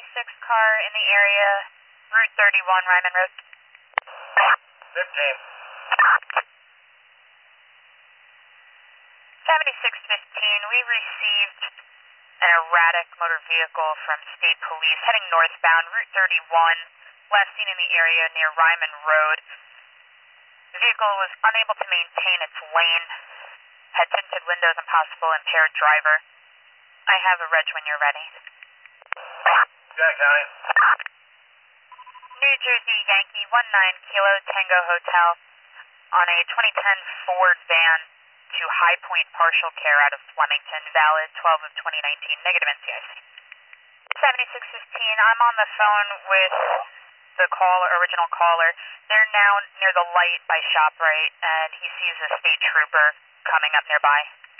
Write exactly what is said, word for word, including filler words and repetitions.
seventy-six car in the area, Route thirty-one, Ryman Road. fifteen. seventy-six fifteen, we received an erratic motor vehicle from state police heading northbound, Route thirty-one, last seen in the area near Ryman Road. The vehicle was unable to maintain its lane, had tinted windows and possible impaired driver. I have a reg when you're ready. Jack County. New Jersey Yankee one nine Kilo Tango Hotel on a twenty ten Ford van to High Point Partial Care out of Flemington, valid twelve of twenty nineteen, negative N C I C. seventy-six fifteen, I'm on the phone with the caller, original caller. They're now near the light by ShopRite, and he sees a state trooper coming up nearby.